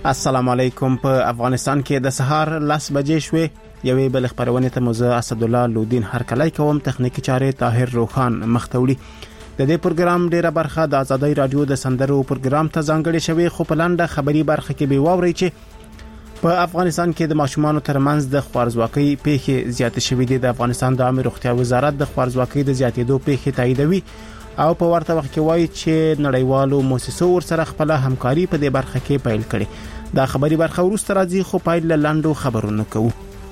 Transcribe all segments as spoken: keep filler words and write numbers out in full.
السلام علیکم. په افغانستان کې د سهار لس بجې شوې. یوې بل خبرونه ته موزه اسدالله لودین هرکلی کوم. تخنیکی چارې طاهر روخان مختوړي. د دې پروګرام ډیره برخه د آزادۍ رادیو د سندرو پروګرام ته ځانګړې شوې، خو په لنډه خبري برخه کې به واوري چې په افغانستان کې د ماشومانو ترمنځ د خوارزواکۍ پیښې زیاتې شوې دي. د افغانستان د عامه روغتیا وزارت د خوارزواکۍ د زیاتېدو پیښې تاییدوي او په ورته وخت کې وایي چې نړیوالو مؤسسو ورسره خپل همکاري په دې برخه کې پیل کړي. دا خبري برخه ورسته راځي، خو پایل لاندو خبرونه کوو.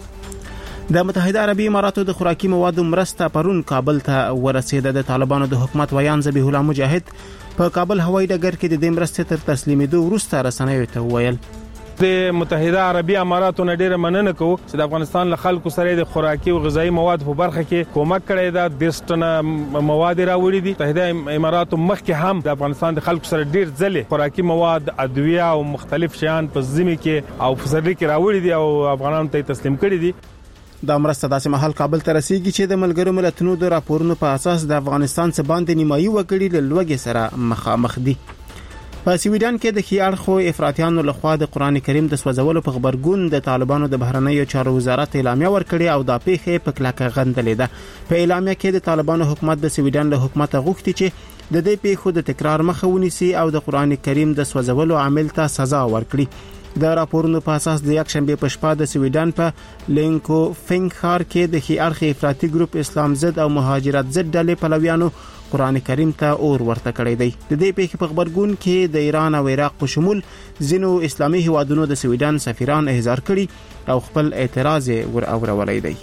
د متحده عربي اماراتو د خوراکي موادو مرسته پرون کابل ته ورسېده. د طالبانو د حکومت ویان ذبیح الله مجاهد په کابل هوایي ډګر کې د دې مرستې تر تسلیمېدو وروسته رسنیو ته وویل د متحده عربي اماراتو نه ډیره مننه کوو چې د افغانستان له خلکو سره د خوراکي او غذایی مواد په برخه کې کومک کړی دا د ستنه مواد راوړي دي. متحده اماراتو مخکې هم د افغانستان د خلکو سره ډیر ځله خوراکي مواد، ادویه او مختلف شیان په ځمکه کې او فسرلي کې راوړي دي او افغانانو ته تسلیم کړي دي. دا مرسته داسې مهال کابل ته رسیږي چې د ملګرو ملتونو د راپورونو په اساس د افغانستان څخه باندې نیمایي وګړي له لوږې سره مخامخ دي. په سویډن کې د خیارخو افراطیانو لخوا د قران کریم د سوځولو په خبرګون د طالبانو د بهرنیو چارو وزارت اعلامیه ورکړې او دا پیښه په کلکه غندلې ده. په اعلامیه کې د طالبانو حکومت د سویډن له حکومت غوښتي چې د دې پیښو د تکرار مخه ونیسي او د قران کریم د سوځولو عامل ته سزا ورکړي. د راپورونو په اساس د یک شنبه په شپه د سویډن په لینکو فینګ ښار کې د خیارخ افراطي ګروپ اسلام ضد او مهاجرت ضد ډلې پلویانو قران کریم ته اور ورته کړی دی. د دې پیښې په خبرګون کې د ایران او عراق په شمول ځینو اسلامي هیوادونو د سویډن سفیران احضار کړي او خپل اعتراض ور اورولای دی.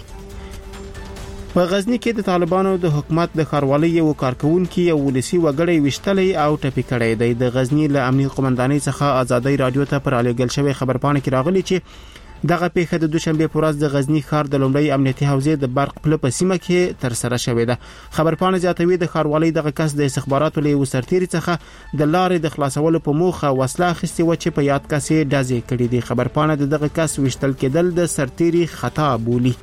په غزنی کې د طالبانو د حکومت د خاروالۍ یو کارکونکي یو ولسی وګړی وشتلې او ټپي کړی دی. د غزنی له امنیت قومندانۍ څخه آزادۍ رادیو ته پر الیګل شوی خبرپاڼه کې راغلی چې دغه پیښه د دوشنبه پر ورځ د غزنی ښار د لومړی امنیتي حوزې د برق پله په سیمه کې تر سره شوې ده. خبرپاڼه زیاتوي د خاروالۍ دغه کس د استخباراتو له وسرتيري څخه د لارې د خلاصولو په موخه وسله اخیستې و چې په یاد کسې ډزې کړې دي. خبرپاڼه د دغه کس وشتل کېدل د سرتيري خطا بولي.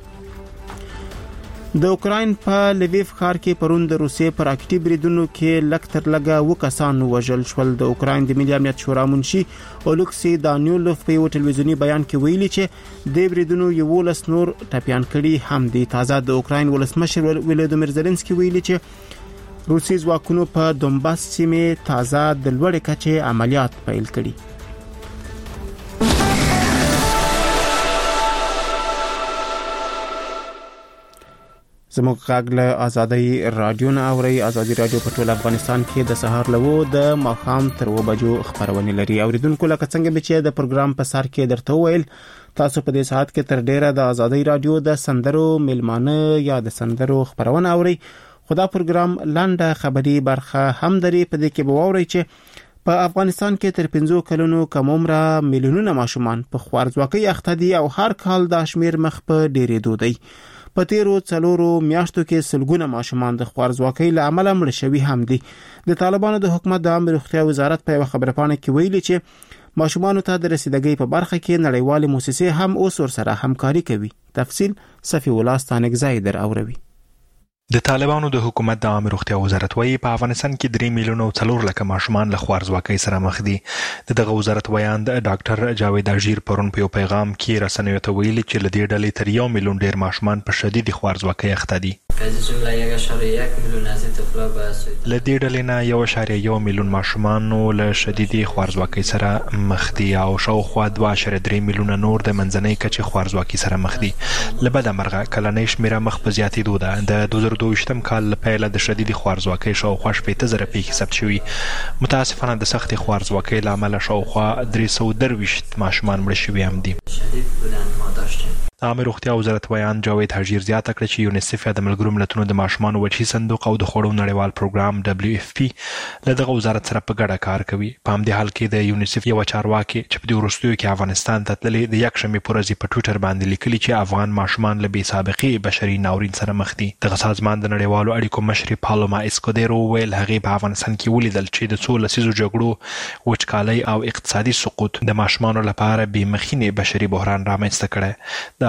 د اوکراین په لویف ښار کې پرون د روسیې پر اکټیو بریدونو کې لکتر لګا وکسان وژل شول. د اوکراین د ملي امنیت شورا منشي اولکسي دانیولوف په یو ټلویزیونی بیان کې ویلي چې د بریدونو یو لس نور ټپيان کړي هم دي. تازه د اوکراین ولسمشر ولادیمیر زيلنسکي ویلي چې روسي ځواکونو په دونباس سیمه تازه د لوړ کچې عملیات پیل کړي. زموږ غږ له آزادۍ رادیو نه اوري. آزادۍ رادیو په ټول افغانستان کې د سهار لوو د ماښام تر و بجو خبرونه لري. اوریدونکو لکه څنګه چې د پروګرام په سر کې درته ویل، تاسو په دې ساعت کې تر ډیره د آزادۍ رادیو د سندرو میلمانه یا د سندرو خبرونه اوري. خدا پروګرام لاندې خبري برخه هم دري په دې کې به ووري چې په افغانستان کې تر پنځو کلونو کم عمره میلیونونه ماشومان په خوارزواکۍ اخته دي او هر کال د شمیر مخ په ډیرېدو دی. په تیرو څلورو میاشتو کې سلګونه ماشومان د خوارزواکۍ له امله مړ شوي هم دي. د طالبانو د حکومت د عامه روغتیا وزارت په خبرپاڼه کې ویلي چې ماشومانو ته د رسیدګۍ په برخه کې نړیوالې مؤسسې هم اوس ورسره همکاري کوي. تفصیل صفی الله ستانګزای در اوروي. د طالبانو د حکومت د عامه روغتیا وزارت وايي په افغانستان کې درې میلیونه او څلور لکه ماشومان له خوارزواکۍ سره مخ دي. دغه وزارت ویان د ډاکټر جاوید اژیر پرون په یو پیغام کې رسنیو ته ویلي چې له دې ډلې تر یو میلیون ډیر ماشومان په شدید خوارزواکۍ اخته دي. له دې ډلې نه یو اعشاریه یو میلیون ماشومان له شدید خوارزواکۍ سره مخ دي او شاوخوا دوه اعشاریه درې میلیونه نور د منځنۍ کچې خوارزواکۍ سره مخ دي. له بده مرغه کلنۍ شمیره مخ په زیاتېدو ده. د دوه زره دوه کال له پیله د شدید خوارزواکۍ شاوخوا شپېته زره پیښې ثبت شوي. متاسفانه د سختې خوارزواکۍ له امله شاوخوا درې سوه درویشت ماشومان مړه شوي هم دي. د عامه روغتیا وزارت ویان جاوید اژیر زیاته کړه چې یونیسف د ملګرو ملتونو د ماشومانو وجهي صندوق او د خوړو نړیوال پروګرام دبلیو اف پی له دغه وزارت سره په ګډه کار کوي. په همدې حال کې د یونیسف یو چارواکي چې په دې وروستیو کې افغانستان ته تللي د یک شنبې په ورځ په ټویټر باندې لیکلي چې افغان ماشومان له بې سابقې بشري ناورین سره مخ دي. دغه سازمان د نړیوالو اړیکو مشرې پالوما اسکودیرو ویل هغې په افغانستان کې ولیدل چې د څو لسیزو جګړو، وچکالۍ او اقتصادي سقوط د ماشومانو لپاره بې مخینې بشري بحران رامنځته کړی. د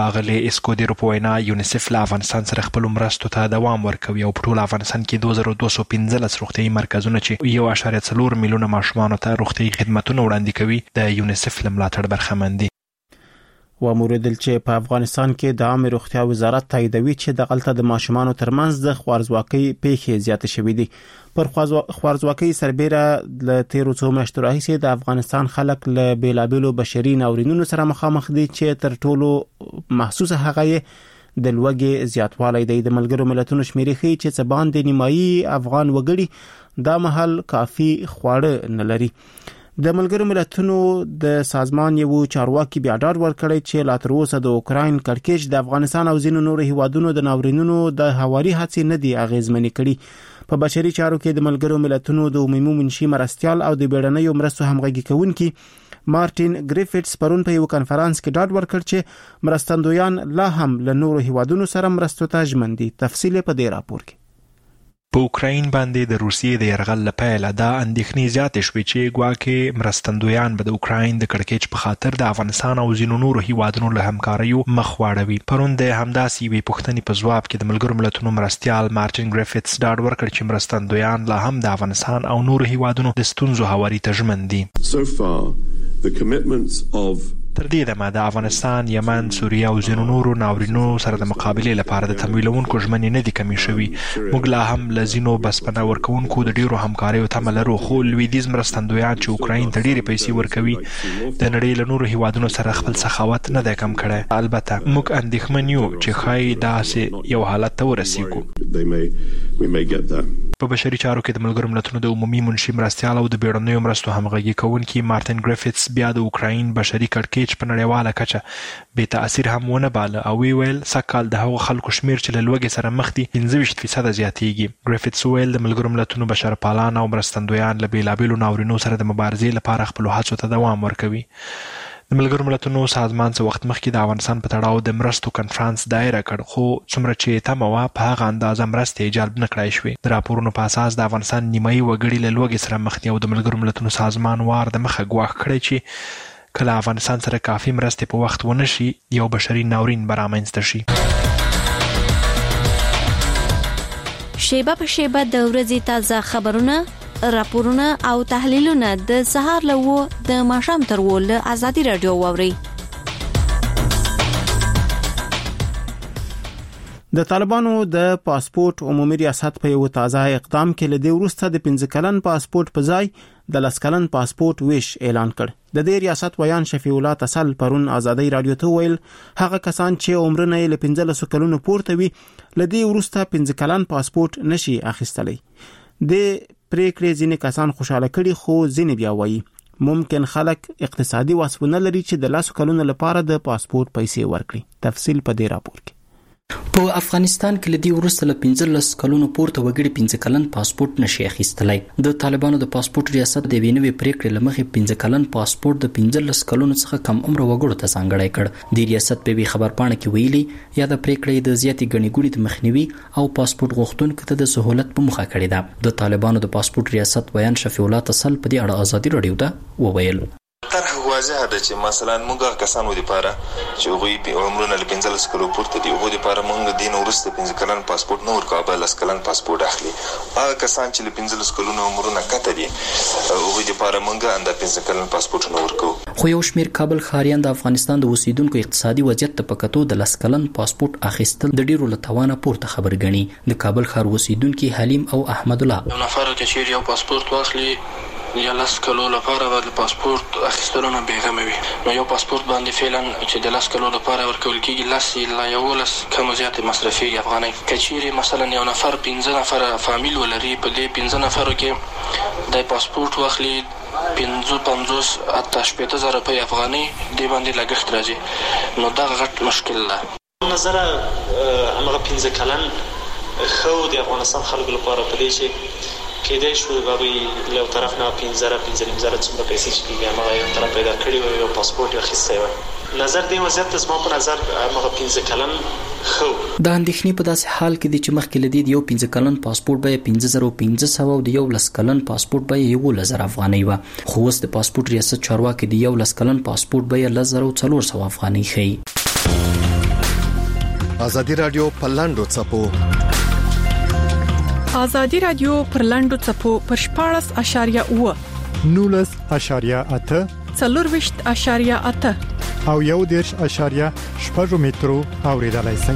د اغلی اسکودیرو په وینا یونیسف له افغانستان سره خپل مرستو ته دوام ورکوي او په ټول افغانستان کې دوه زره دوه سوه پنځلس روغتیايي مرکزونه چې یو اشاریه څلور میلیونه ماشومانو ته روغتیايي خدماتونه وړاندې کوي د یونیسف له ملاتړ برخمن دي. و موردل چې په افغانستان کې د عامه روغتیا وزارت تاییدوي چې د غلطه د ماشومانو ترمنځ د خوارزواکۍ پیښې زیاتې شوې دي. پر خوارزواکۍ سربېره له تیرو څو میاشتو راهیسې د افغانستان خلک له بیلابیلو بشري ناورینونو سره مخامخ دي چې تر ټولو محسوسه هغه یې د لوږې زیاتوالی دی. د ملګرو ملتونو شمیرې ښیي چې څه باندې نیمایي افغان وګړي دا مهال کافي خواړه نه لري. د ملګرو ملتونو د سازمان یو چارواکي بیا ډاډ ورکړی چې لا تر اوسه د اوکراین کړکېچ د افغانستان او ځینو نورو هیوادونو د ناورینونو د هواري هڅې نه دي اغیزمنې کړي. په بشري چارو کې د ملګرو ملتونو د عمومي منشي مرستیال او د بیړنیو مرستو همغږي کوونکي مارټین ګریفټس پرون په یو کانفرنس کې ډاډ ورکړ چې مرستندویان لا هم له نورو هیوادونو سره مرستو ته ژمن دي. تفصیل په دې راپور کې. په اوکراین باندې د روسیې د یرغل لپاره دا اندېښنې زیاتې شوې چې ګواکې مرستندویان به د اوکراین د کړکېچ په خاطر د افغانستان او ځینو نورو هیوادونو له همکاریو مخ واړوي. پرون د همداسې یوې پوښتنې په ځواب کې د ملګرو ملتونو مرستیال مارټین ګریفټس ډاډ ورکړ چې مرستندویان لا هم د افغانستان او نورو هیوادونو د ستونزو هواري ته ژمن دي. So far the commitments of تر دې دمه د افغانستان، یمن، سوریه او ځینو نورو ناورینو سره د مقابلې لپاره د تمویلونکو ژمنې نه دي کمې شوي. موږ لا هم له ځینو بسپنه ورکوونکو د ډیرو همکاریو تمه لرو، خو لویدیځ مرستندویان چې اوکراین ته ډیرې پیسې ورکوي د نړۍ له نورو هیوادونو سره خپل سخاوت نه دی کم کړی. البته موږ اندېښمن یو چې ښایي داسې یو حالت ته ورسیږو. په بشري چارو کې د ملګرو ملتونو د عمومي منشي مرستیال او د بیړنیو مرستو همغږي کوونکي مارټین ګریفټس بیا د اوکراین بشري کړکېچ په نړیواله کچه بې تاثیر هم ونه باله او وی ویل سږکال د هغو خلکو شمیر چې له لوږې سره مخ دي پنځه ویشت فیصده زیاتیږي. ګریفټس ویل د ملګرو ملتونو بشرپالان او مرستندویان له بیلابیلو ناورینو سره د مبارزې لپاره خپلو هڅو ته دوام ورکوي. د ملګرو ملتونو سازمان څه وخت مخکې د افغانستان په تړاو د مرستو کنفرانس دایره کړ، خو څومره چې تمه وه په هغه اندازه مرستې جلب نه کړای شوې. د راپورونو په اساس د افغانستان نیمایي وګړي له لوږې سره مخ دي او د ملګرو ملتونو سازمان وار د مخه ګواښ کړی چې کله افغانستان سره کافي مرستې په وخت ونه شي یو بشري ناورین به رامنځته شي. شیبه په شیبه د ورځې تازه خبرونه، راپورونه او تحلیلونه د سهار له و د ماښام تر و له ازادي رادیو واوري. د طالبانو د پاسپورت عمومي ریاست په یو تازه اقدام کې له دې وروسته د پنځه کلن پاسپورت په ځای د لس کلن پاسپورت ویش اعلان کړ. د دې ریاست ویان شفیع الله تسل پرون ازادي رادیو ته ویل هغه کسان چې عمرونه یې له پنځلسو کلونو پورته وي له دې وروسته پنځه کلن پاسپورت نشي اخیستلی. د پریکړې ځینې کسان خوشاله کړي، خو ځینې بیا وایي ممکن خلک اقتصادي واسونه لري چې د لاسو کلونو لپاره د پاسپورت پیسې ورکړي. تفصیل په دې راپور کې. په افغانستان کې لدی ورسته له پنځلس کلونو پورته وګړي پنځه کلن پاسپورت نشي اخیستلای. د طالبانو د پاسپورت ریاست د وینوي پریکړې لمخې پنځه کلن پاسپورت د پنځلس کلونو څخه کم عمر وګړو ته ځانګړی کړ. د ریاست په خبر پاڼه کې ویلي یا د پریکړې د زیاتې غني ګونې د مخنیوي او پاسپورت غوښتونکو ته د سہولت په مخه کړی ده. د طالبانو د پاسپورت ریاست ویان شفیع الله تسل په دې اړه ازادي رادیو ته وویل. طرح واضحه ده چې مثلا موږ کسانو لپاره چې هغوی عمرونه له پنځلس کلو پورته دي هغوی لپاره موږ دین ورسته پنځه کلن پاسپورت نه ورکوو، بل لس کلن پاسپورت اخلي. هغه کسان چې له پنځلس کلونو عمرونه کته دي هغوی لپاره موږ انده پنځه کلن پاسپورت نه ورکوو. خو یو شمیر کابل ښاریان د افغانستان د اوسیدونکو اقتصادي وضعیت ته په کتو د لس کلن پاسپورت اخیستل د ډیرو له توانه پورته خبر ګڼي. د کابل ښار اوسیدونکي حلیم او احمد الله یو نفر چې چیرې یو پاسپورت واخلي یا لس کلو لپاره باید پاسپورت اخیستلو نه بېغمه وي، نو یو پاسپورت باندې فعلا چې د لس کلو لپاره ورکول کېږي لس یا یولس کم و زیاتې مصرفېږي افغانۍ. که چیرې مثلا یو نفر پنځه نفره فامیل ولري په دې پنځه نفرو کې د پاسپورت واخلي پنځه پنځوس حتی شپېته زره روپۍ افغانۍ دې باندې لګښت راځي، نو دغه غټ مشکل ده. نظره همغه پنځه کلن ښه د افغانستان خلکو لپاره په دې چې کېدای شو هغوی له یو طرف نه پنځه زره پنځه نیم زره څومره پیسې چې کېږي همغه یو طرف پیدا کړي وي یو پاسپورت یې اخیستی وی. نظر دې وضعیت ته زما په نظر همغه پنځه کلن ښه و. د اندېښنې په داسې حال کې دی چې مخکې له دې د یو پنځه کلن پاسپورت بیه پنځه زره پنځه سوه او د یو لس کلن پاسپورت بیه یولس زره افغانۍ وه، خو اوس د پاسپورت ریاست چارواکي د یو لس کلن پاسپورت بیه لس زره څلور سوه افغانۍ ښیي. ازادي رادیو پرلاندو چپو ازادي رادیو پرلاندو چپو پر شپاړس اشاریه اوه نولس اشاریه اته څلورویشت اشاریه اته او یو دیرش اشاریه شپږ مترو اوریدلای شئ.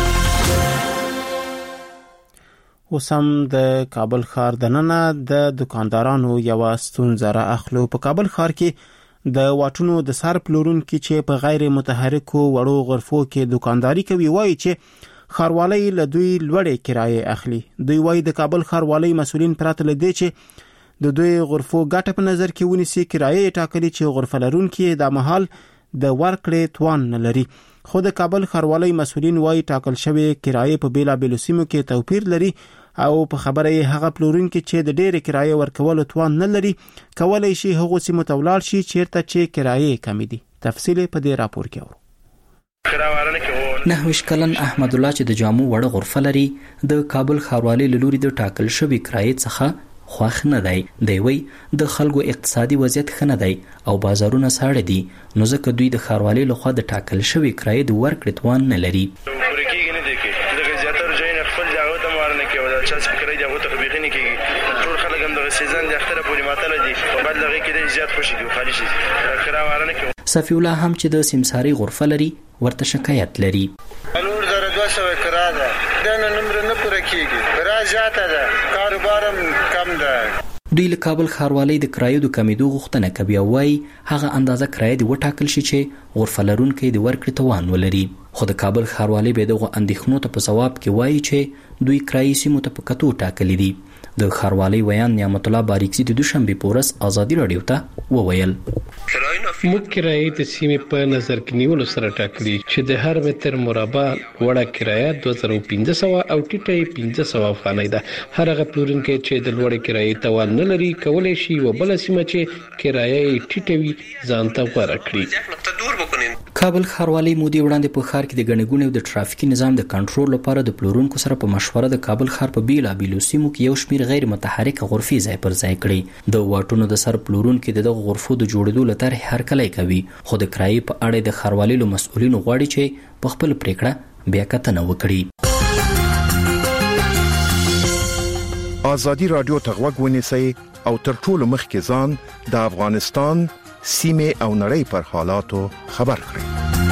اوسم د کابل ښار دننه د دکاندارانو یو ستونزه را اخلو. په کابل ښار کې د واټونو د سر پلورونکو چې په غیر متحرکو وړو غرفو کې دکانداري کوي وایي چې ښاروالۍ له دوی لوړې کرایې اخلي. دوی وایي د کابل ښاروالۍ مسؤلین پراته لدی چې د دوی غرفو ګټه په نظر کې ونیسي. کرایې ټاکلي چې غرفه لرونکي د مهال د ورکړې توان نه لري. خو د کابل ښاروالۍ مسؤلین وایي ټاکل شوی کرایې په بیلابېلو سیمو کې توپیر لري او په خبره یې هغه پلورونکي چې د ډېرې کرایې ورکولو توان نه لري کولای شي هغه سیمو ته ولاړ شي چیرته چې کرایې کمې دي. تفصیل په دې راپور کې اورو. نهویش کلن احمد الله چې د جامو وړه غرفه لري د کابل ښاروالۍ له لوري د ټاکل شوی کرایې څخه خوښ نه دی. دی وی د خلکو اقتصادي وضعیت ښه نه دی او بازارونه ساړه دي نو ځکه دوی د ښاروالۍ لخوا د ټاکل شوی کرایې د ورکړې توان نه لري. صفی الله هم چې د سمساری غرفه لري ورته شکایت لري. نور زره دوه سوه کرا ده دا نمبر نه پوره کیږي کرا زیاته ده کاروبارم کم ده. دوی له کابل ښاروالۍ د کرایو د کمیدو غوښتنه کوي او وايي هغه اندازه کرایه د وټاکل شي چې غرفه لرونکي د ورکړې توان ولري. خو د کابل ښاروالۍ به دغه اندېښنو ته په ځواب کې وایي چې دوی کرایي سیمو ته په کتو ټاکلي دي. د ښاروالۍ ویان نعمت الله باریکزي د دوشنبه پورس ازادي رادیو ته وویل موږ کرایې د سیمې په نظر کې نیولو سره ټاکلي چې د هر متر مربع وړه کرایه دوه زره پنځه سوه او ټیټه یې پنځه سوه افغانۍ ده. هر هغه پلورونکی چې د لوړې کرایې توان نه لري کولی شي یوه بله سیمه چې کرایه یې ټیټه وي ځان ته غوره کړي. کابل ښاروالۍ مودې وړاندې په ښار کې د ګڼې ګوڼې او د ټرافیکي نظام د کنټرول لپاره د پلورونکو سره په مشوره د کابل ښار په بیلابېلو سیمو کې یو شمېر غیر متحرکه غرفې ځای پر ځای کړي. د واټونو د سر پلورونکي د دغه غرفو د جوړېدو له طرحې هرکلی کوي خو د کرایې په اړه د ښاروالۍ له مسؤلینو غواړي چې په خپل پریکړه بیا کتنه وکړي. ازادي رادیو ته غوږ ونیسئ او تر ټولو مخکې ځان د افغانستان سیمې او نړۍ پر حالاتو خبر کړئ.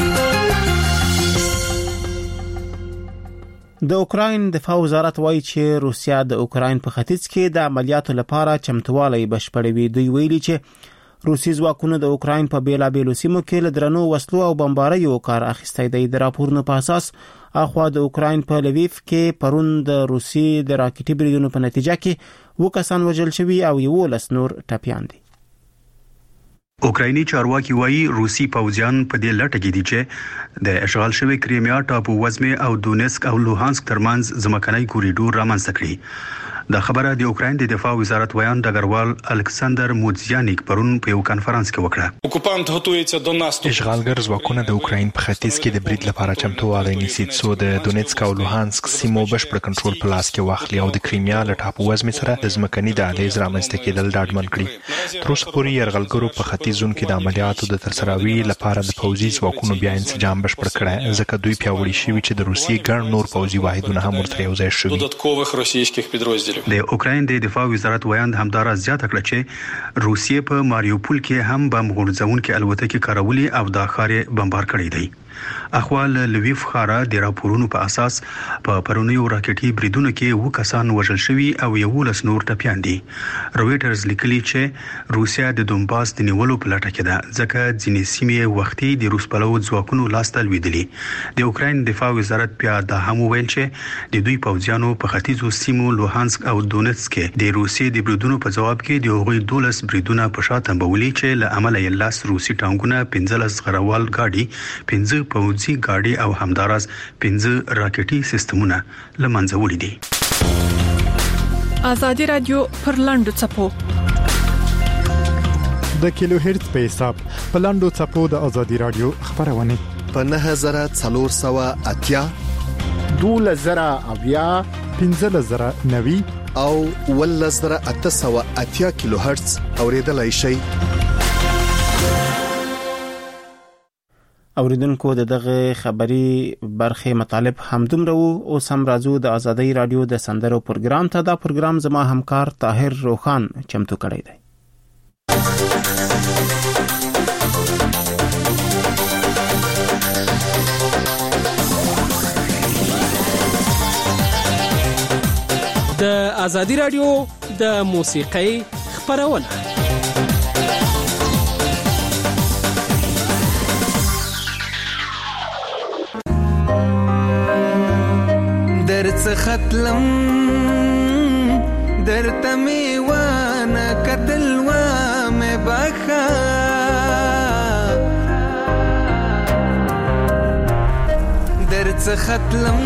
د اوکراین دفاع وزارت وایي چې روسیا د اوکراین په ختیځ کې د عملیاتو لپاره چمتووالی بشپړوي. دوی ویلي چې روسي ځواکونه د اوکراین په بیلابېلو سیمو کې له درنو وسلو او بمباریو کار اخیستی دی. د راپورونو په اساس اخوا د اوکراین په لویف کې پرون د روسي د راکټي بریدونو په نتیجه کې اووه کسان وژل شوي او یولس نور ټپیان دي. اوکرایني چارواکي وایي روسي پوځیان په دې لټه کې دي چې د اشغال شوی کریمیا ټاپو وزمه او دونیسک او لوهانسک ترمنځ ځمکنی کوریډور رامنځته کړي. دا خبره د اوکراین د دفاع وزارت ویان ډګروال الکساندر موزیانیک پرون په یو کانفرنس کې وکړه. اوکوپانت هوتويته د ناستو اشغالګر ځواکونه د اوکراین په ختیځ کې د برید لپاره چمتووالی نیسي څو د دونیسک او لوهانسک سیمو بشپړ کنټرول په لاس کې واخلي او د کریمیا له ټاپو وزمې سره د ځمکني دهلیز رامنځته کېدل ډاډمن کړي. تر اوسه پورې یرغلګرو په ختیځ زون کې د عملیاتو د ترسروي لپاره د پوځي ځواکونو بیا انسجام بشپړ کړی ځکه دوی پیاوړي شوي چې د روسیې ګڼ نور پوځي واحدونه هم ورسره یوځای شوي. دودتکوwych rosyjskich podrozdілів. د اوکراین د دفاع وزارت ویان همدارا زیاته کړه چې روسیې په ماریوپول کې هم بم غورځونکي الوتکې کارولي او د ښار بمبار کړی دی. اخوال لویف خارا د راپورونو په اساس په پرونیو راکټي بریدونو کې و کسان وژل شوي او یولس نور ټپیان دي. رويټرز لیکلي چې روسیا د دونباس د نیولو په لټه کې ده ځکه ځینې سیمې وختي د روس پلو ځواکونو لاس ته لویدلي. د اوکراین دفاع وزارت بیا د هم ویل چې د دوی پوځیانو په ختیځو سیمو لوهانسک او دونیتسک کې د روسي د بریدونو په جواب کې د هغوی دولس بریدونه په شا تنبولي چې له عمله یې لاس روسي ټانګونه پنځلس غروال ګاډي پنځه پوځي ګاډي او همداراز پنځه راکټي سیستمونه لمنځه وړي دي. ازادي رادیو پر لاندو چپو د کیلو هرتز په حساب په لاندو چپو د ازادي رادیو خبرونه په نه زره څلور سوه اتیا دوله زره اویا پنځه زره نوي او ول زره اته سوه اتیا کیلو هرتز اوریدلای شي. اوریدونکو د دغه خبري برخه مطالب همدومره وو او سم راځو د ازادي رادیو د سندرو پروګرام ته. دا پروګرام زما همکار طاهر روخان چمتو کړی دی. د ازادي رادیو د موسیقۍ خبرونه درڅ ختلم درته می وانه کتل و مې بخا درڅ ختلم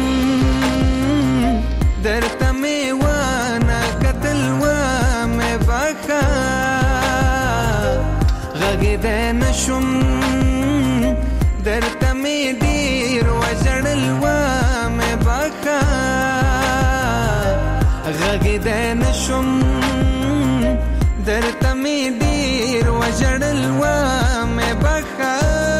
درته می وانه کتل و مې بخا غږېدی نشم درته می ډېر وژړل و مې بخا غږېدی نشم درته می ډېر وژړل و مې بخا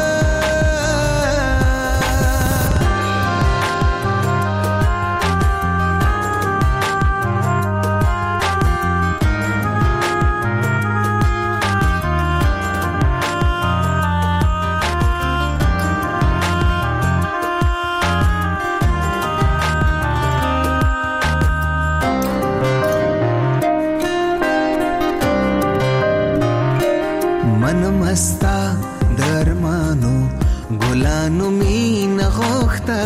مستا درمانو ګلانو مینه غوښته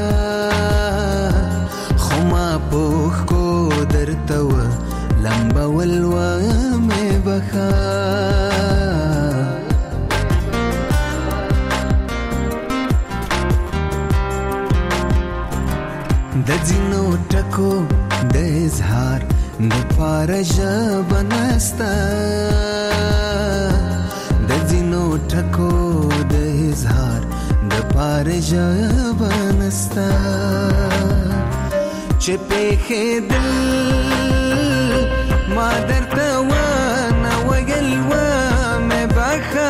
خو ما پوښ کو درته و لمبول و مې بخا د ځینو ټکو د اظهار د پاره ژبه نسته د ځینو ټکو د اظهار د پاره ژبه نسته چې پېښېدل ما درته ونه ویل و مې بخا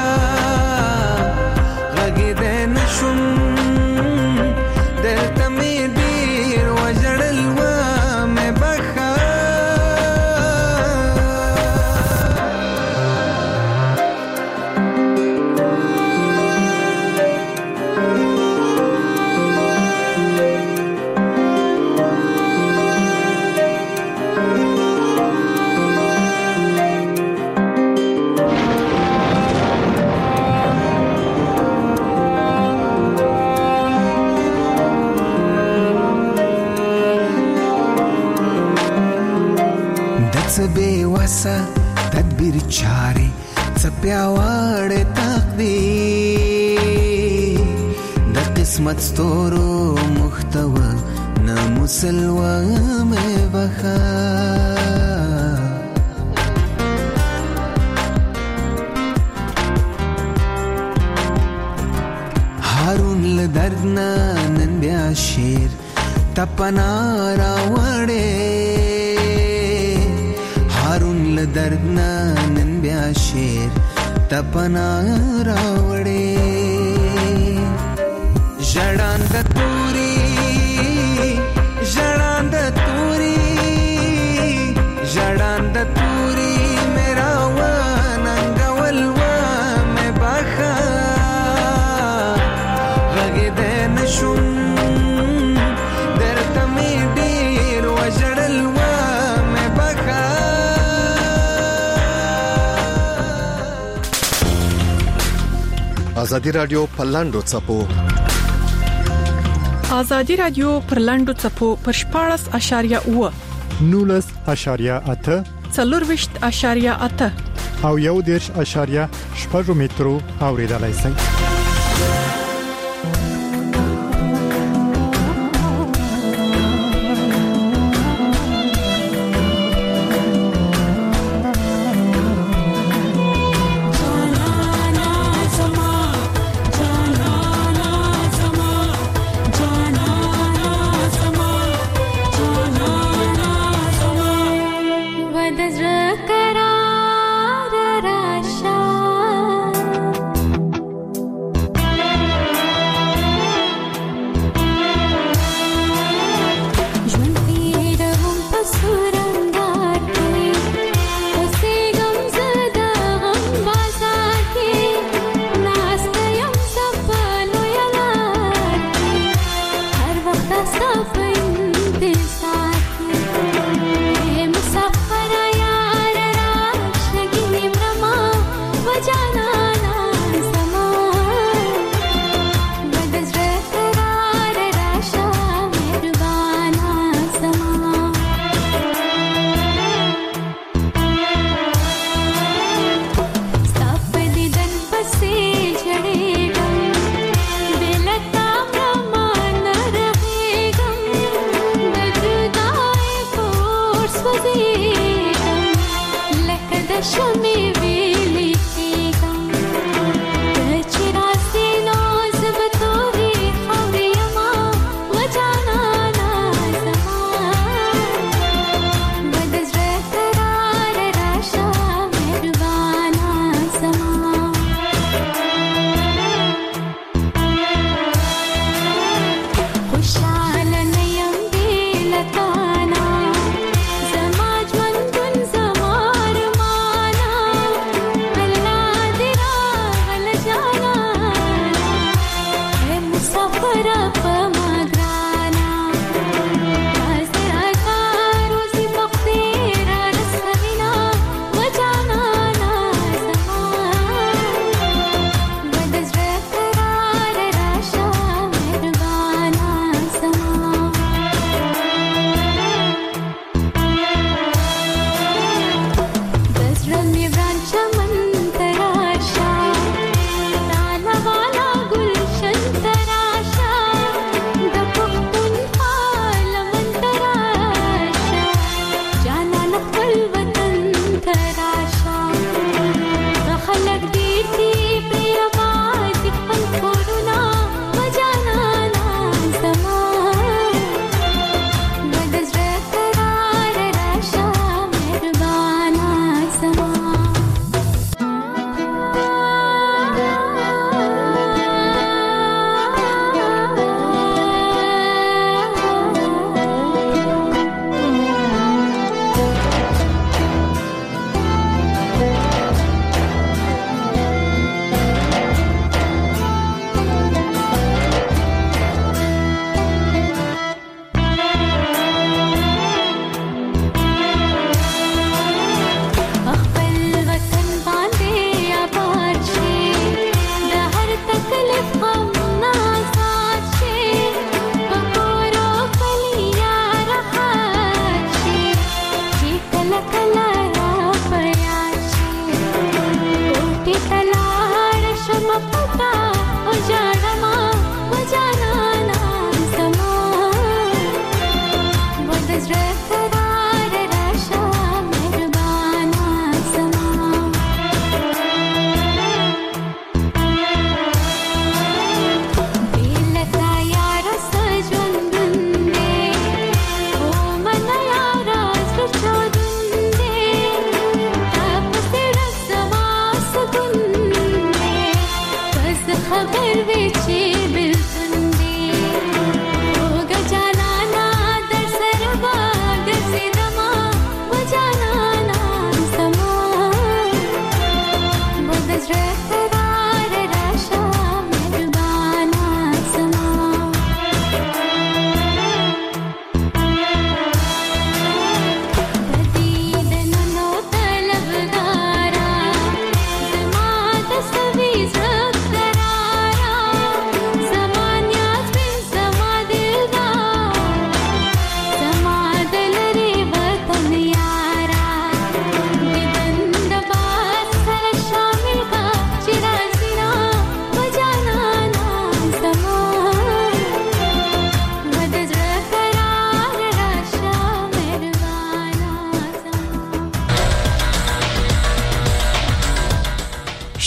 غږېدی نشم درته مې ډېر وژړل و مې بخا څه بې وسه تدبیر چارې څه پیاوړی تقدیر د قسمت ستورو محتوه نه مسلوه مې بخا هارون له درد نه نن بیا شعر تپنا راوړې هارون له درد نه نن بیا شعر تپنا راوړې ژړانده توري ژړانده توري ژړانده توري میرا وننګول و مې بخا غږېدی نشم درته مې ډېر وژړل و مې بخا ازادي رادیو په لاندو څپو ازادي رادیو پر لاندو څپو پر شپاړس اشاریه اوه نولس اشاریه اته څلورویشت اشاریه اته او یو دېرش اشاریه شپږ مترو اوریدلای شئ. करार राशा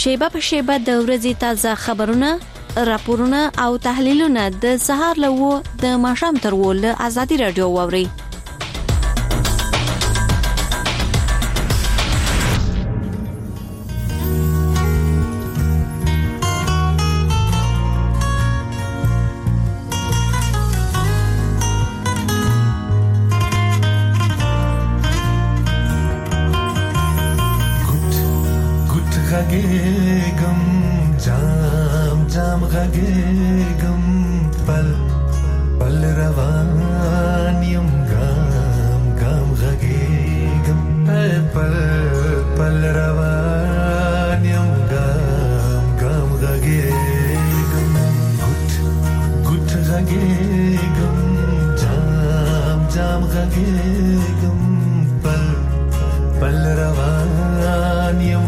شیبه په شیبه د ورځې تازه خبرونه، راپورونه او تحلیلونه د سهار له و د ماښام تر و له آزادي رادیو واوري. غږېږم جام جام غږېږم پل پل روان یم ګام ګام غږېږم پل پل روان یم ګام ګام غږېږم ګوت ګوت غږېږم جام جام غږېږم پل پل روان یم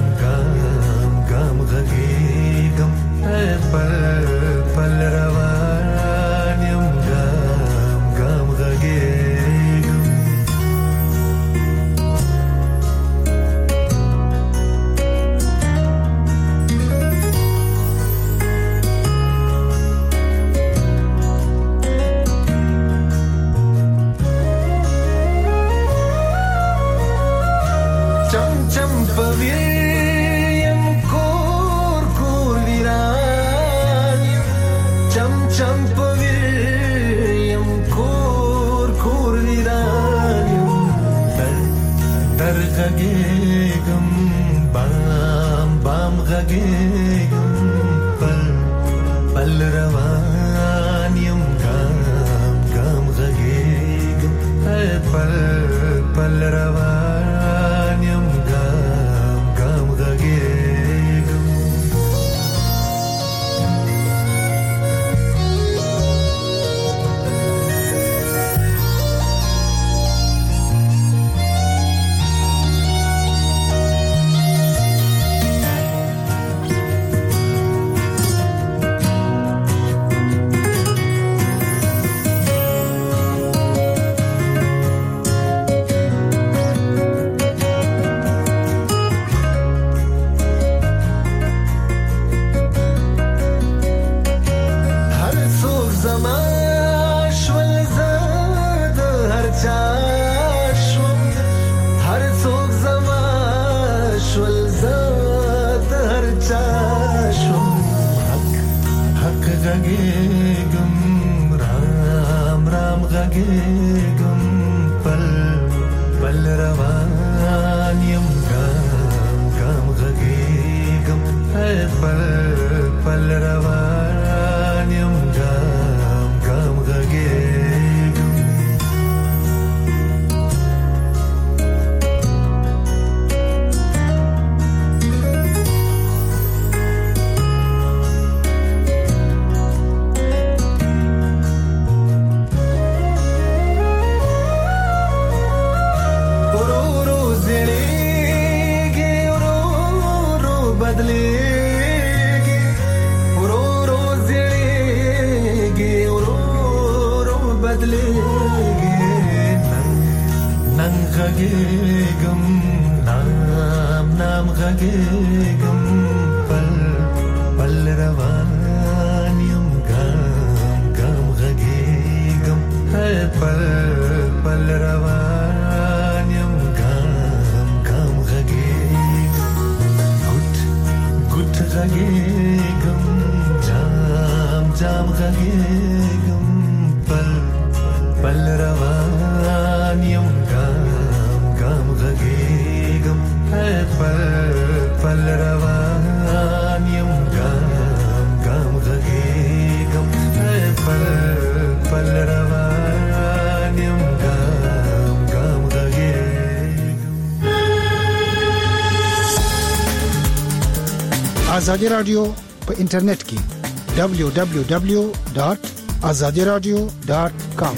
غږېږم پل پل روان یم ګام ګام غږېږم چم چم پوي چم پویم کور کور ویرانیم در در غږېږم بام بام غږېږم پل پل روان یم ګام ګام غږېږم پل پل روان یم ګام ګام غږېږم غږېږم رام رام غږېږم پل پل روان یم ګام ګام غږېږم پل پل روان یم ګام ګام غږېږم غږېږم نام نام غږېږم پل پل روان یم ګام ګام غږېږم پل پل روان یم ګام ګام غږېږم ګوت ګوت غږېږم جام جام غږېږم پل پل روان یم غږېږم پل پل روان یم ګام ګام غږېږم پل پل روان یم ګام ګام غږېږم. ازادي رادیو په انټرنیټ کې دبلیو دبلیو دبلیو ډاټ ازادي رادیو ډاټ کام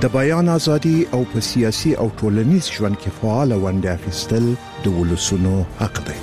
د بیان ازادي او په سیاسي او ټولنیز ژوند کې فعال ونډه اخیستل د ولسونو حق دی.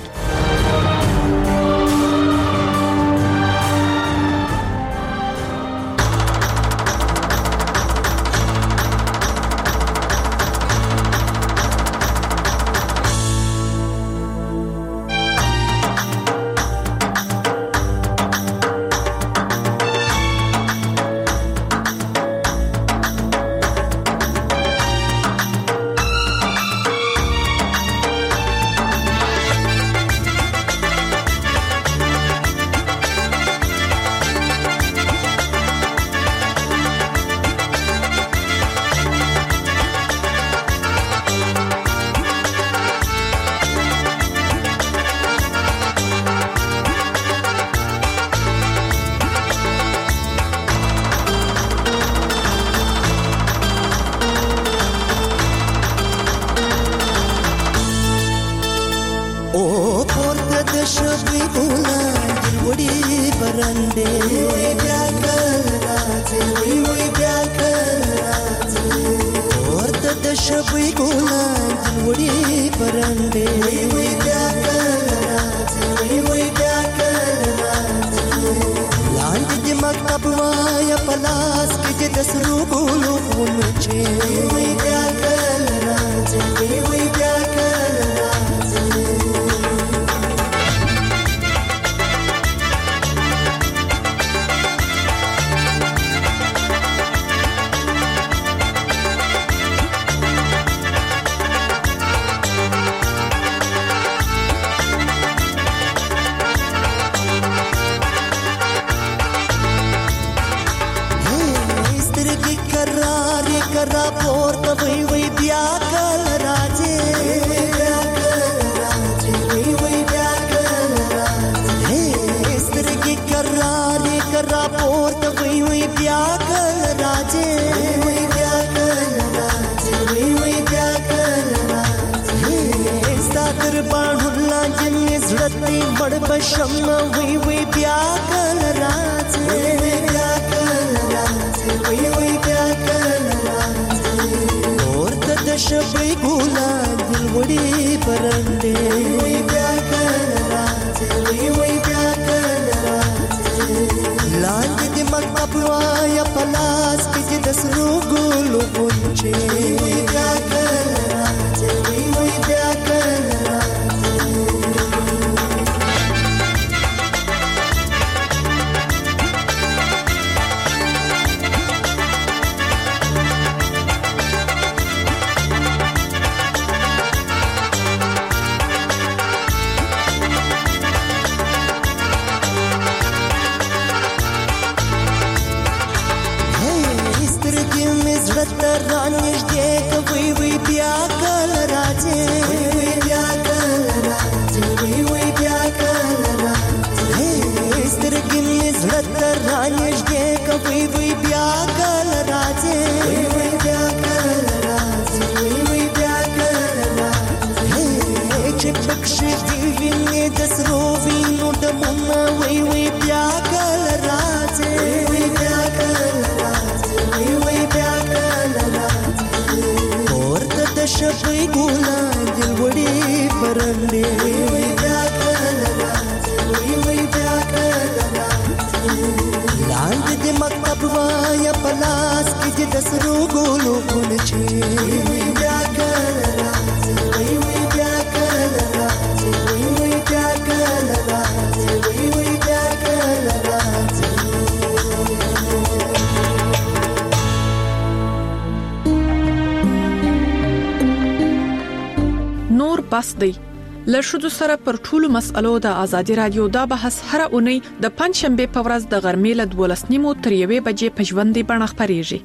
بس دی له شذو سره پر ټولو مسألو د ازادي رادیو دا بحث هر اونۍ د پنځ شنبه په ورځ د غرمې له دولس نیمو تر یوې بجې په ژوندۍ بڼه خپرېږي.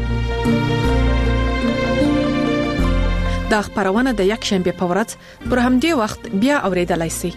دا خبرونه د یک شنبه په ورځ پر همدې وخت بیا اوریدلای شئ.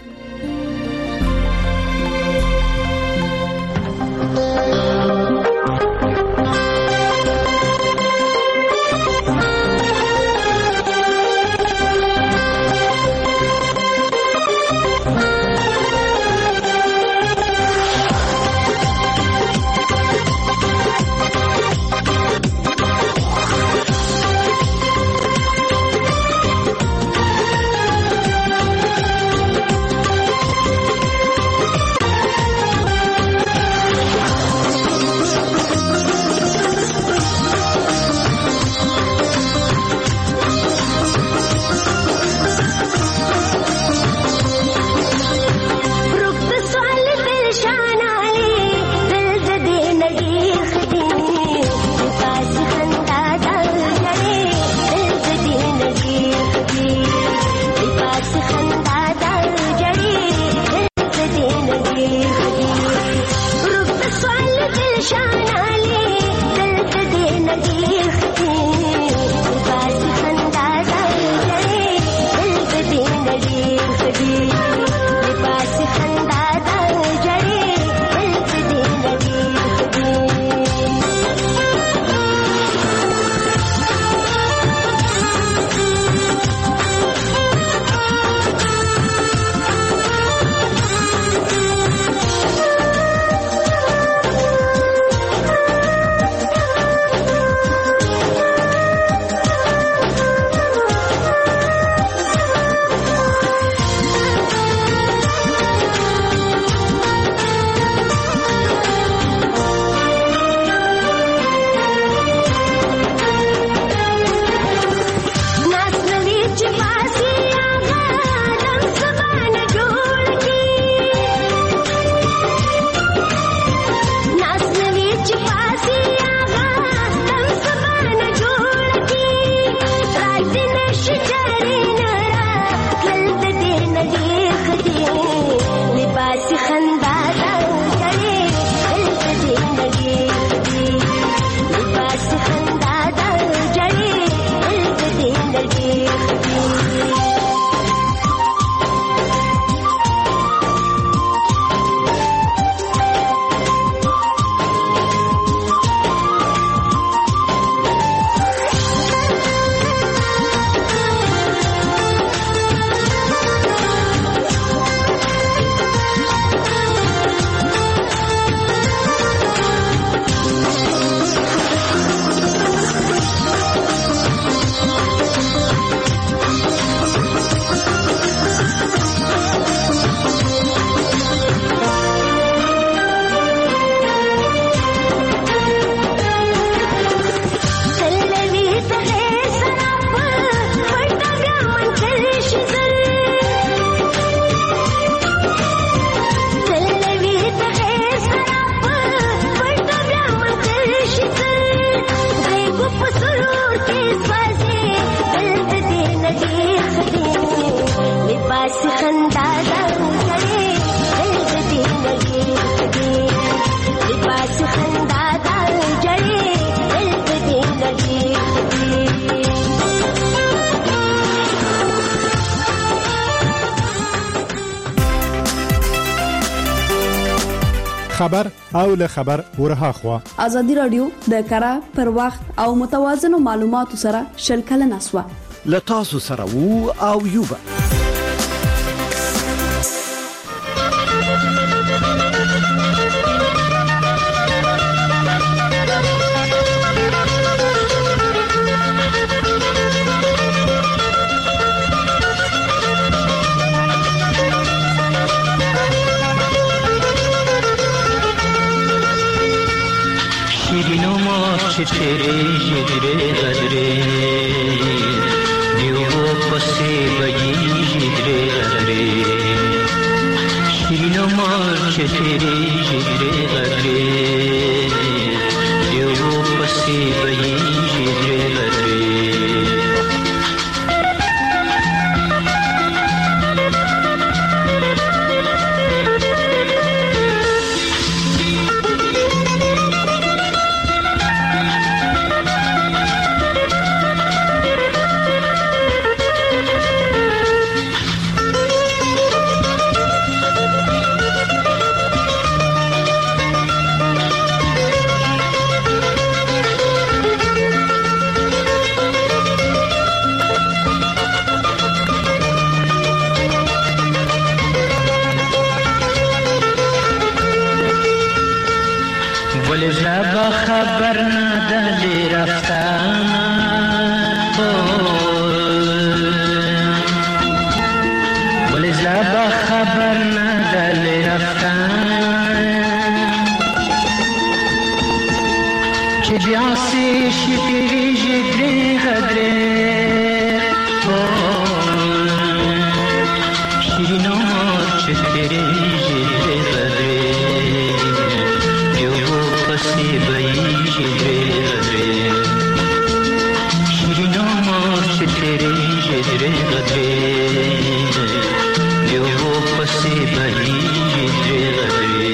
خبر او له خبر ورها خوا ازادي رادیو د کره پر وخت او متوازن معلوماتو سره شلکل نسوه لتاسو سره وو او یوبا तेरे जिगरे गदरे दियो पसे बजी जिगरे गदरे शीनो मार्च तेरे जिगरे गदरे दियो पसे बजी जिगरे गदरे خبر نداری رفتن ولی زبا خبر نداری رفتن که بیاسی شیری جگری غدره شیرین آمار چه تیری جگری غدره پسی بایی جدره غدره شیرین آمار چه تیره جدره غدره دیو پسی بایی جدره غدره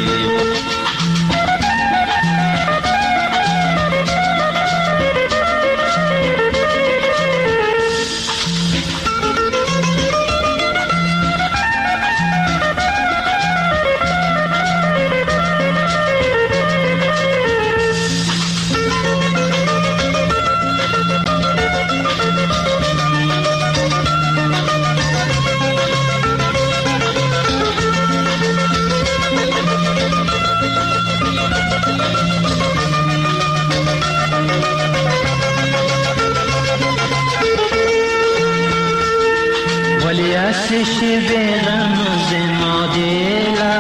آتش بیغم زما دیلا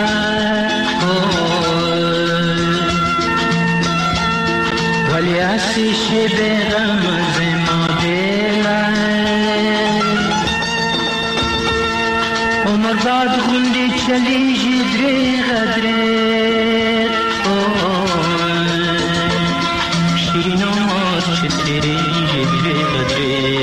ولی آتش بیغم زما دیلا عمر بعد غندی چلی جدری غدری شیرین عمر چتری جدری غدری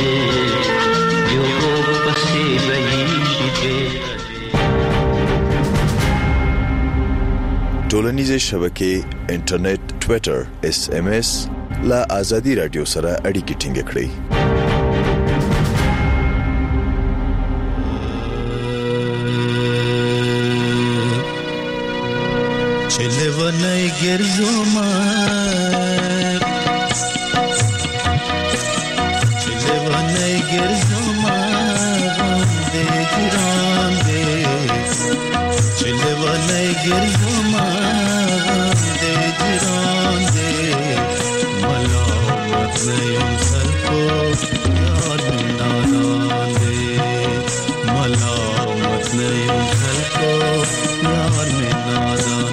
ټولنیزې شبکې انټرنیټ ټوئیټر اس ام اس لا ازادي رادیو سره اړیکې ټینګ کړئ چله ونای ګرځو ما چله ونای ګرځو ما دې ګران دې چله ونای ګرځو ما دې ګران دې ملامت نه یم سلکو یار نادان دې ملامت نه یم سلکو یار نادان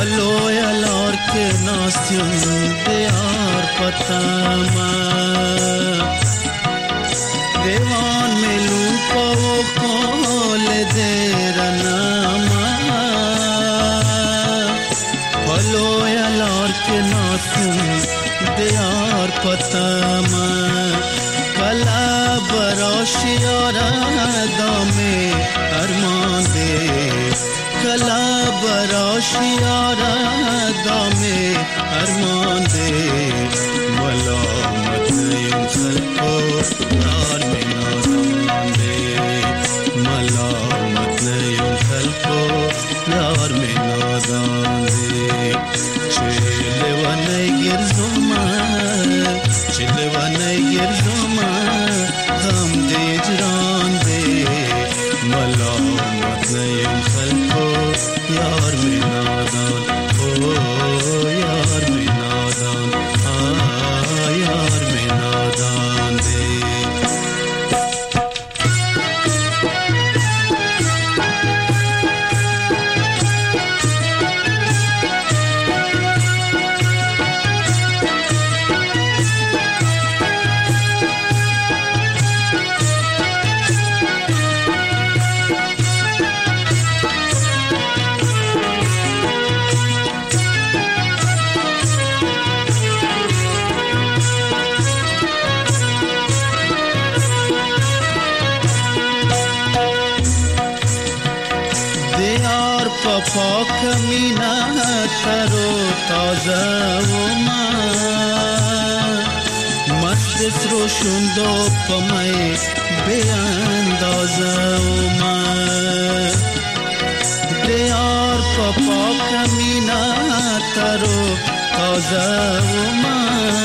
پلوی لار که ناسیون دیار پتاما دیوان ملون پاو کول دیرناما پلوی لار که ناسیون دیار پتاما کلا براشی آرا دامه ارمان دے کلا براشی آرا دامه ارمان دے ملامت نیم خلقو نار میں نادان دے ملامت نیم خلقو نار میں نادان دے چلے و نئی گرزوما چلے و نئی گرزوما غم دے جران دے ملامت نیم خلقو یار میں نادان او یار میں نادان آ یار میں نادان دے پاک مینا ترو تازه و ما مست سرو شوندو پمای بی اندازه و ما دیار پا پاک مینا ترو تازه و ما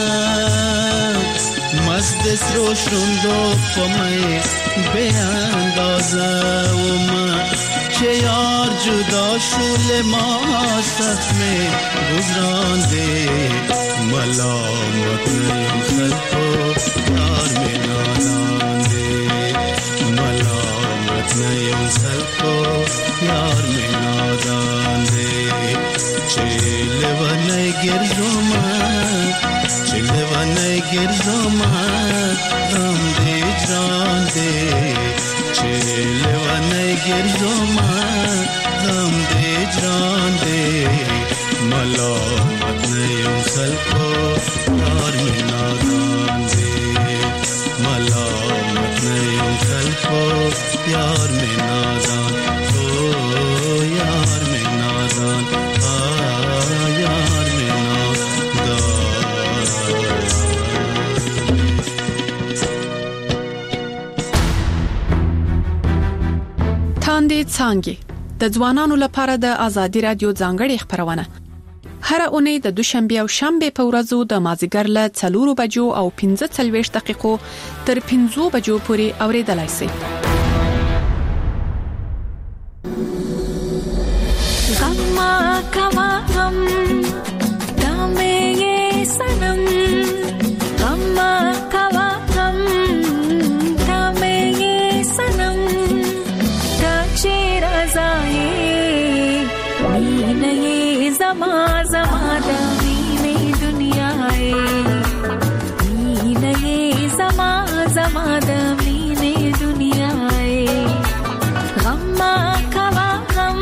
مست سرو شوندو پمای بی اندازه و ما چه یار جدا شول ما سخت میں گزران دے ملامت نیم خلقو یار میں نادان دے ملامت نیم خلقو یار میں نادان دے چلے و نئی گرزوما چلے و نئی گرزوما غم دے جان دے چلے و نئی گرزوما غم دے جان دے ملامت نیم خلقو یار میں نادان دے ملامت نیم خلقو یار میں نادان او یار میں نادان آ یار میں نادان تاندې څانګې د ځوانانو لپاره د ازادي رادیو ځانګړې خبرونه هر اونۍ د دوشنبه او شنبه په ورځو د مازیګر له څلورو بجو او پنځه څلوېښت دقیقو تر پنځو بجو پورې اوریدلای شئ. غم کوا غم دامه سنم غم کوا غم دامه سنم دچیر زای مینه زما زما د مینه دنیاي مینه زما زما د مینه دنیاي غم کوا غم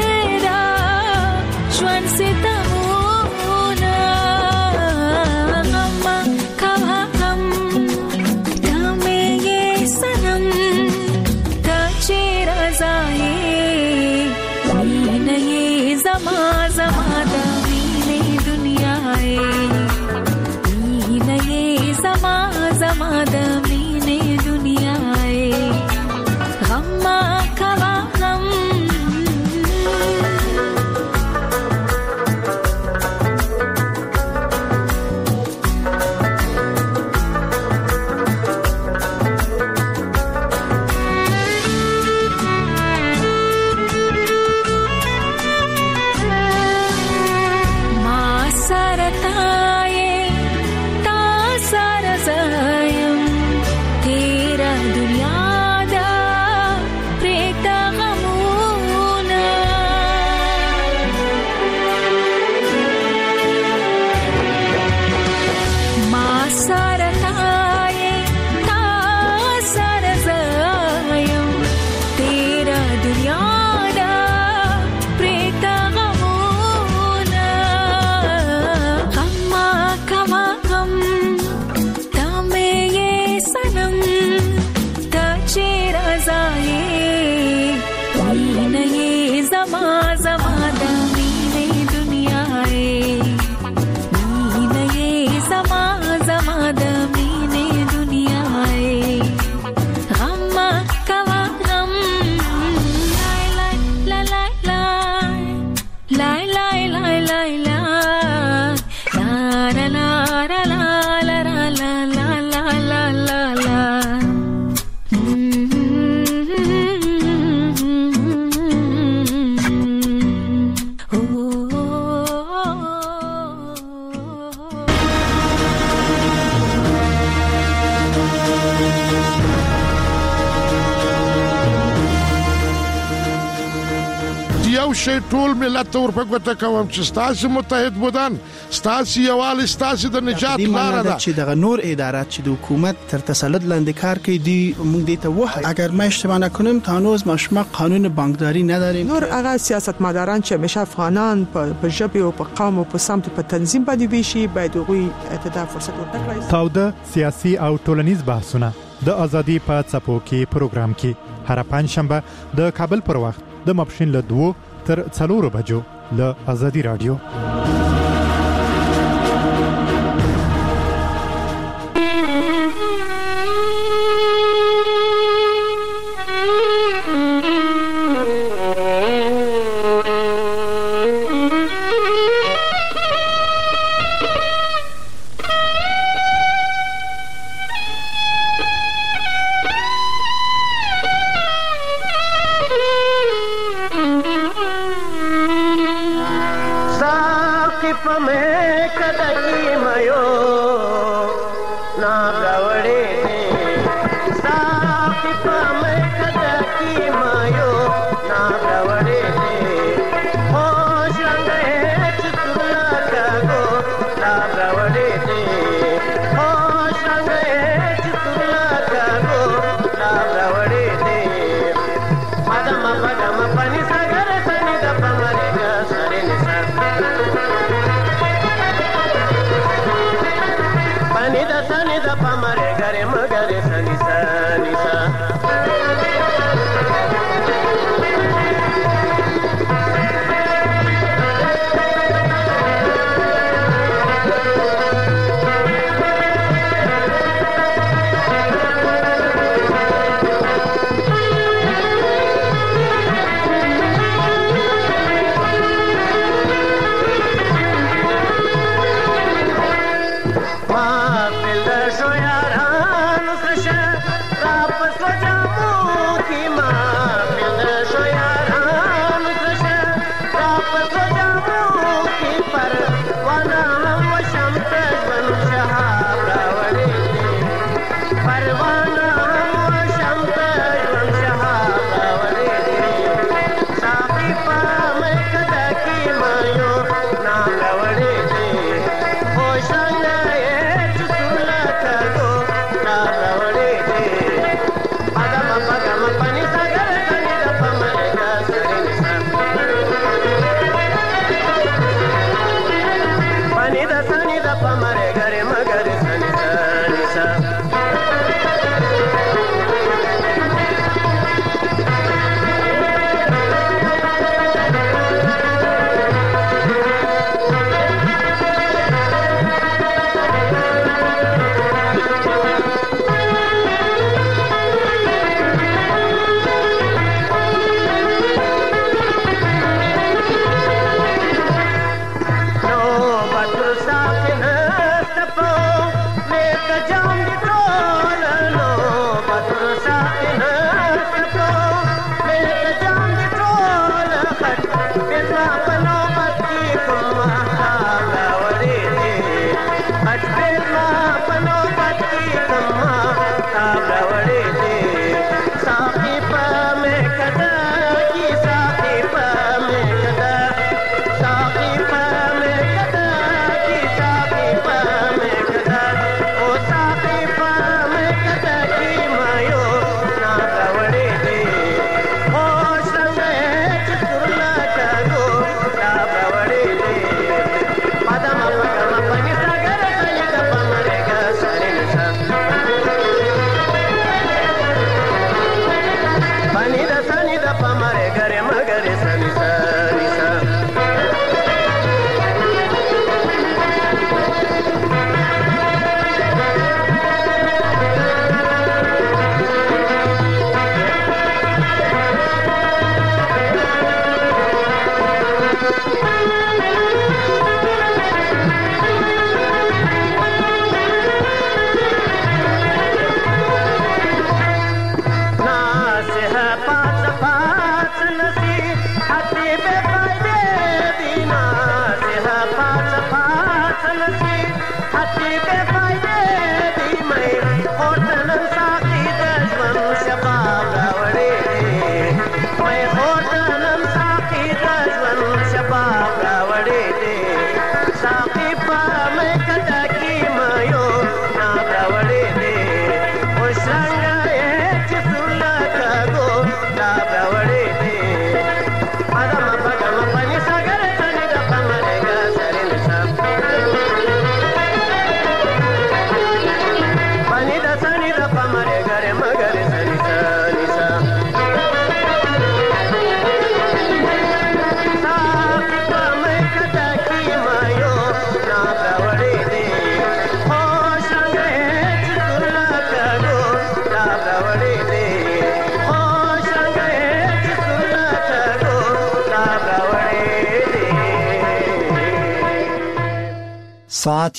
ژوند ستمونه شي ټول ملت ته ورپګوته کوم چې ستاسو متحد بودن ستاسو یوال ستاسو د نجات لار ده چې دغه نور ادارات چې د حکومت تر تسلط لاندې کار کوي دی موږ دې ته وایي اگر ما اشتباه نکنم تا هنوز ما شما قانون بانکداری نداریم. نور هغه سیاستمداران چې همیشه افغانان په ژبه او په قوم او په سمت په تنظیم باندې ویشي باید غوي ته فرصت ورکړي. تاوده سیاسي او ټولنیز بحثونه د ازادي په څپو کې پروګرام کې هر پنځشنبه د کابل پر وخت د ماپښین له دوه تر څلورو بجو له ازادي رادیو. ساعت